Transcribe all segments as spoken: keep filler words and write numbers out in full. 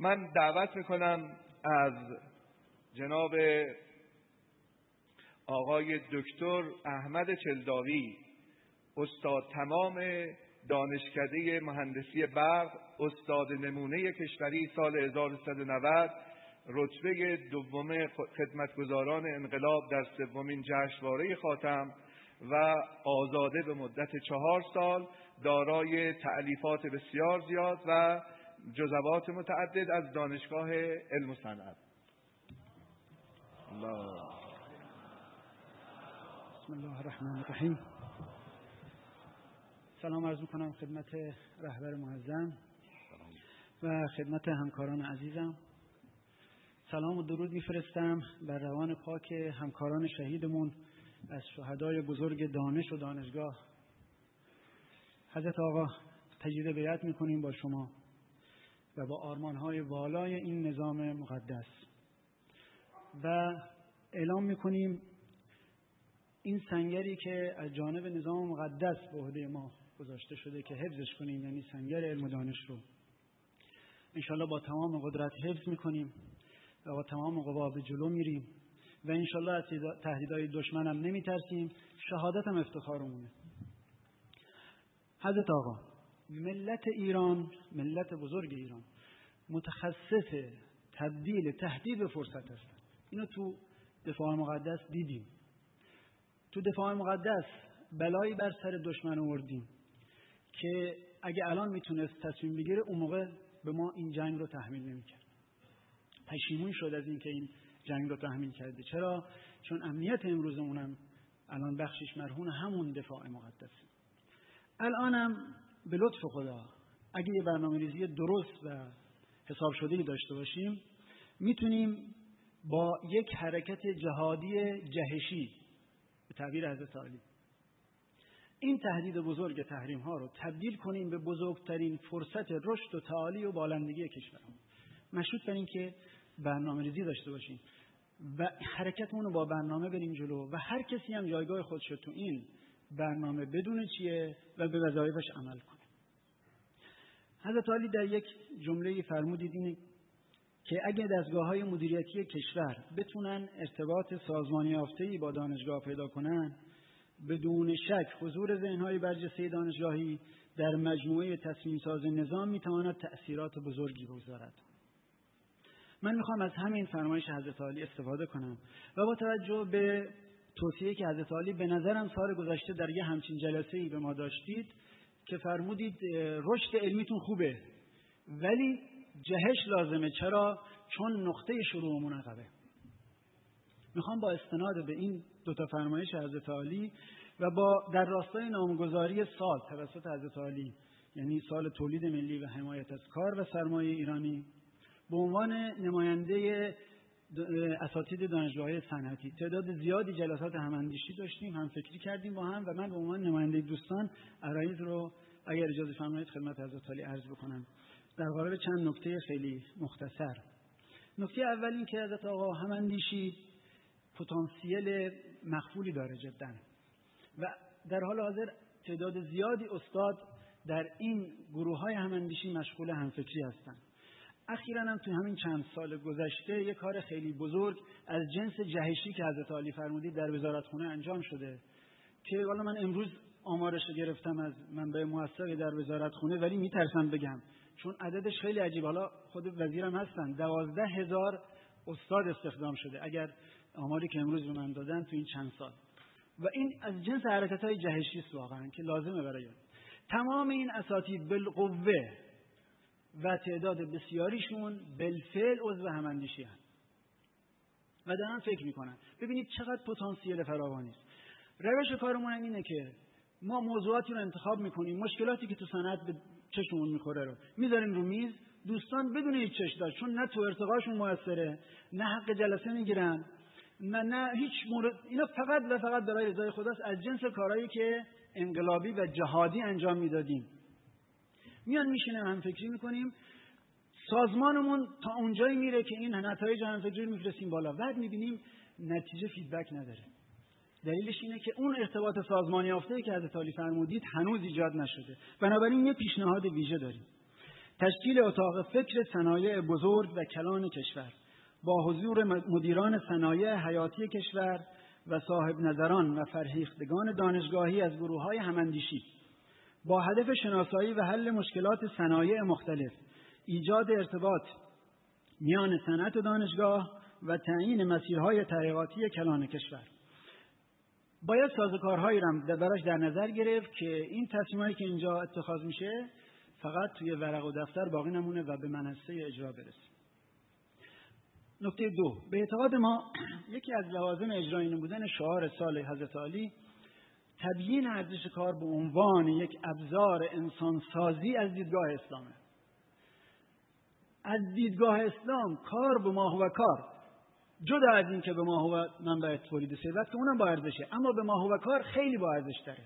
من دعوت میکنم از جناب آقای دکتر احمد چلداوی، استاد تمام دانشکده مهندسی برق، استاد نمونه کشوری سال هزار و سیصد و نود، رتبه دوم خدمتگزاران انقلاب در سومین جشنواره خاتم و آزاده به مدت چهار سال، دارای تألیفات بسیار زیاد و جزوات متعدد از دانشگاه علم و صنعت. الله. بسم الله الرحمن الرحیم. سلام عرض میکنم خدمت رهبر معظم و خدمت همکاران عزیزم. سلام و درود میفرستم بر روان پاک همکاران شهیدمون از شهدای بزرگ دانش و دانشگاه. حضرت آقا تجدید بیعت میکنیم با شما و با آرمانهای والای این نظام مقدس و اعلام میکنیم این سنگری که از جانب نظام مقدس به عهده ما گذاشته شده که حفظش کنیم، یعنی سنگر علم و دانش رو انشالله با تمام قدرت حفظ میکنیم و با تمام قوا به جلو میریم و انشالله از تهدیدهای دشمن هم نمیترسیم. شهادت هم افتخارمونه. حضرت آقا، ملت ایران، ملت بزرگ ایران متخصص تبدیل تهدید به فرصت هستن. اینو تو دفاع مقدس دیدیم. تو دفاع مقدس بلایی بر سر دشمن آوردیم که اگه الان میتونست تصمیم بگیره اون موقع به ما این جنگ رو تحمیل نمیکرد. پشیمون شد از اینکه این جنگ رو تحمیل کرده. چرا؟ چون امنیت امروزمونم الان بخشش مرهون همون دفاع مقدسه. الانم به لطف خدا اگه یه برنامه‌ریزی درست و حساب شده‌ای داشته باشیم میتونیم با یک حرکت جهادی جهشی به تعبیر حضرت علی این تهدید بزرگ تحریم ها رو تبدیل کنیم به بزرگترین فرصت رشد و تعالی و بالندگی کشورمون. مشروط بر این که برنامه‌ریزی داشته باشیم و حرکتمون رو با برنامه بریم جلو و هر کسی هم جایگاه خودش رو تو این برنامه بدونه چیه و به وظایفش عمل کنه. حضرت علی در یک جمله‌ای فرمودید اینه که اگه دستگاه‌های مدیریتی کشور بتونن ارتباط سازمانی یافته‌ای با دانشگاه پیدا کنن، بدون شک حضور ذهن‌های برجسته دانشگاهی در مجموعه تصمیم‌ساز نظام می‌تواند تأثیرات بزرگی بگذارد. من می‌خوام از همین فرمایش حضرت علی استفاده کنم و با توجه به توصیه‌ای که حضرت علی به نظرم سال گذشته در یه همچین جلسه‌ای به ما داشتید که فرمودید رشد علمیتون خوبه ولی جهش لازمه. چرا؟ چون نقطه شروعمون عقبه. میخوام با استناد به این دو تا فرمایش حضرت علی و با در راستای نامگذاری سال توسط حضرت علی، یعنی سال تولید ملی و حمایت از کار و سرمایه ایرانی، به عنوان نماینده اساتید دانشگاه‌های صنعتی تعداد زیادی جلسات هماندیشی داشتیم، هم فکری کردیم با هم و من به عنوان نماینده دوستان عرایض رو اگر اجازه فرمایید خدمت حضرت علی عرض بکنم در قالب چند نکته خیلی مختصر. نکته اول این که حضرت آقا هماندیشی پتانسیل مخفولی داره جدا و در حال حاضر تعداد زیادی استاد در این گروه‌های هماندیشی مشغول همفکری هستند. اخیراً هم تو همین چند سال گذشته یک کار خیلی بزرگ از جنس جهشی که حضرت علی فرمودید در وزارتخونه انجام شده که حالا من امروز آمارش رو گرفتم از منبع موثقی در وزارتخونه ولی میترسم بگم چون عددش خیلی عجیب. حالا خود وزیرم هستن، دوازده هزار استاد استخدام شده اگر آماری که امروز به من دادن تو این چند سال و این از جنس حرکت‌های جهشی است واقعا که لازمه برای تمام این اساتید بالقوه و تعداد بسیاریشون بالفعل عضو هماندیشی هستند و دارن فکر میکنن. ببینید چقدر پتانسیل فراوانی است. روش کارمون اینه که ما موضوعاتی رو انتخاب میکنیم، مشکلاتی که تو صنعت به چشمون میخوره رو میذاریم رو میز، دوستان بدون هیچ چش داشت چون نه تو ارتقاشون موثره، نه حق جلسه میگیرن، نه نه هیچ مورد، اینا فقط و فقط برای رضای خداست، از جنس کارهایی که انقلابی و جهادی انجام میدادیم. میان میشینیم هم فکری میکنیم، سازمانمون تا اونجایی میره که این نتایج هم فکری میفرستیم بالا، بعد میبینیم نتیجه فیدبک نداره. دلیلش اینه که اون ارتباط سازمانی یافته‌ای که حضرت علی فرمودید هنوز ایجاد نشده. بنابراین یه پیشنهاد ویژه داریم. تشکیل اتاق فکر صنایع بزرگ و کلان کشور با حضور مدیران صنایع حیاتی کشور و صاحب نظران و فرهیختگان دانشگاهی از گروه‌های هماندیشی با هدف شناسایی و حل مشکلات صنایع مختلف، ایجاد ارتباط میان صنعت و دانشگاه و تعیین مسیرهای تحقیقاتی کلان کشور. باید سازوکارهایی را براش در نظر گرفت که این تصمیمایی که اینجا اتخاذ میشه فقط توی ورق و دفتر باقی نمونه و به منصه اجرا برسه. نکته دو، به اعتقاد ما یکی از لوازم اجرایی نمودن شعار سال حضرت علی تبیین ارزش کار به عنوان یک ابزار انسانسازی از دیدگاه اسلامه. از دیدگاه اسلام کار به ما هو کار، جدا از این که به ما هو منبع تولید ثروت که اونم با ارزشه، اما به ما هو کار خیلی با ارزش داره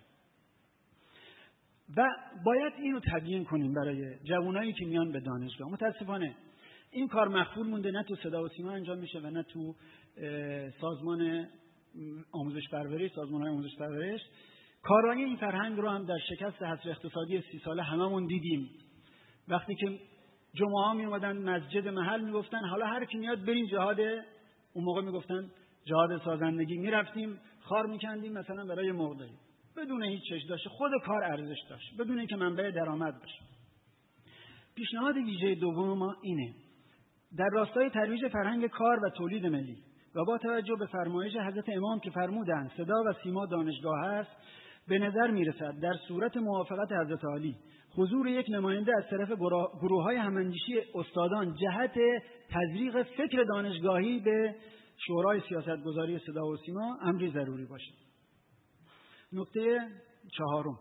و باید اینو تبیین کنیم برای جوانایی که میان به دانشگاه. متاسفانه این کار مخفول مونده، نه تو صدا و سیما انجام میشه و نه تو سازمان آموزش پرورش، سازمان‌های آموزش پرورش. کارایی این فرهنگ رو هم در شکست حصر اقتصادی سی ساله هممون دیدیم. وقتی که جمعه ها می اومدن مسجد محل میگفتن حالا هر کی میاد بریم جهاد، اون موقع میگفتن جهاد سازندگی، میرفتیم خار میکندیم مثلا برای مرغداری بدون هیچ چش داشته، خود کار ارزش داشت بدون اینکه منبع درآمد باشه. پیشنهاد ویژه دوم ما اینه: در راستای ترویج فرهنگ کار و تولید ملی و با توجه به فرمایش حضرت امام که فرمودند صدا و سیما دانشگاه است، به نظر میرسد در صورت موافقت حضرت علی حضور یک نماینده از طرف گروه‌های هماندیشی استادان جهت تزریق فکر دانشگاهی به شورای سیاستگذاری صدا و سیما امری ضروری باشد. نکته چهارم،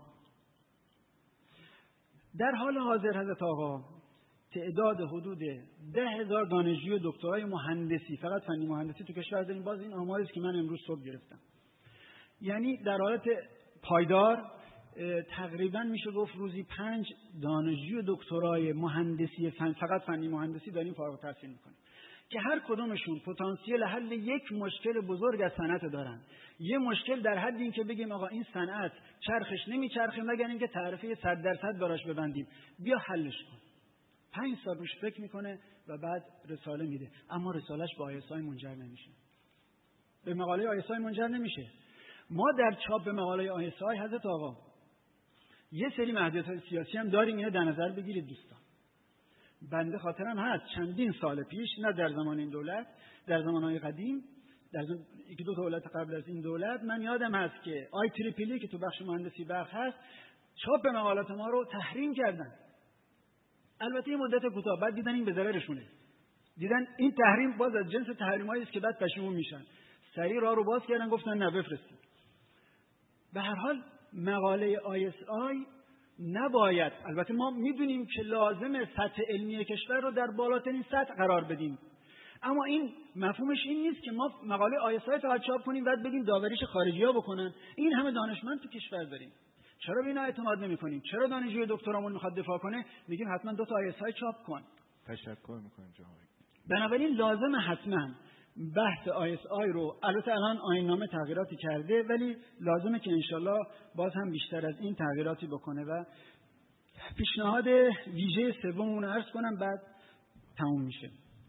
در حال حاضر حضرت آقا تعداد حدود ده هزار دانشجوی دکترای مهندسی، فقط فنی مهندسی تو کشور داریم. باز این آماری است که من امروز صبح گرفتم. یعنی در حالت پایدار تقریبا میشه گفت روزی پنج دانشجوی دکترای مهندسی فن، فقط فنی مهندسی داریم فارغ التحصیل میکنیم که هر کدومشون پتانسیل حل یک مشکل بزرگ از صنعت دارن. یه مشکل در حد این که بگیم آقا این صنعت چرخش نمیچرخه مگر اینکه تعرفه صد درصد براش ببندیم، بیا حلش کن. پنج سال روش فکر میکنه و بعد رساله میده، اما رسالش به آی اس آی منجر نمیشه، به مقاله آی اس آی منجر نمیشه. ما در چاپ مقاله آی اس آی حضرت آقا یه سری محدودیت‌های سیاسی هم داریم، اینو در نظر بگیرید دوستان. بنده خاطرم هست چندین سال پیش، نه در زمان این دولت، در زمانهای قدیم، در زمان یکی دو دولت قبل از این دولت، من یادم هست که آی تریپلی که تو بخش مهندسی برق هست چاپ مقالات ما رو تحریم کردن. البته یه مدت کوتاه بعد دیدن این به ضررشونه، دیدن این تحریم باز از جنس تحریمایی است که بعد پشیمون میشن، سریع راه رو باز کردن گفتن نه بفرستید. به هر حال مقاله آی اس آی نباید، البته ما میدونیم که لازم سطح علمی کشور رو در بالاترین سطح قرار بدیم، اما این مفهومش این نیست که ما مقاله آی اس آی فقط چاپ کنیم بعد بگیم داوریش خارجی‌ها بکنن. این همه دانشمند تو کشور داریم، چرا به اینا اعتماد نمی‌کنیم؟ چرا دانشجوی دکترامون میخواد دفاع کنه میگیم حتما دو تا آی اس آی چاپ کن؟ تشکر می‌کنم جناب. بنابراین لازم حتما بحث آی اس آی رو، البته الان آیین‌نامه تغییراتی کرده ولی لازمه که انشالله باز هم بیشتر از این تغییراتی بکنه. و پیشنهاد ویژه سوممون رو عرض کنم بعد تموم میشه.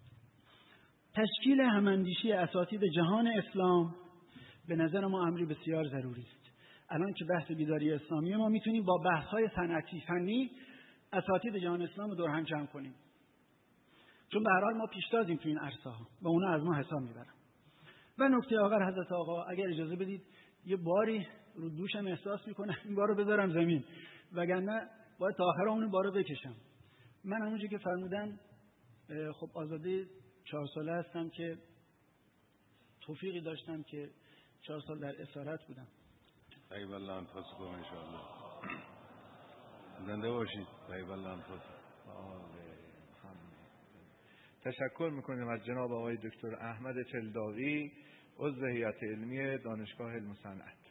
تشکیل هماندیشی اساتید جهان اسلام به نظر ما امری بسیار ضروری است. الان که بحث بیداری اسلامی، ما میتونیم با بحث‌های صنعتی فنی اساتید جهان اسلام رو دور هم جمع کنیم، چون به هر حال ما پیشتازیم تو این عرصه‌ها و اونا از ما حساب میبرن. و نکته آخر حضرت آقا اگر اجازه بدید یه باری رو دوشم احساس میکنم این بارو بذارم زمین، وگرنه باید تا آخر اون بارو بکشم. من همونجوری که فرمودن خب آزاده چهار ساله هستم که توفیقی داشتم که چهار سال در اسارت بودم. طیب الله انفسکم ان شاء الله. زنده باشید. طیب الله انفسکم. تشکر میکنیم از جناب آقای دکتر احمد چلداوی، عضو هیئت علمی دانشگاه علم و صنعت.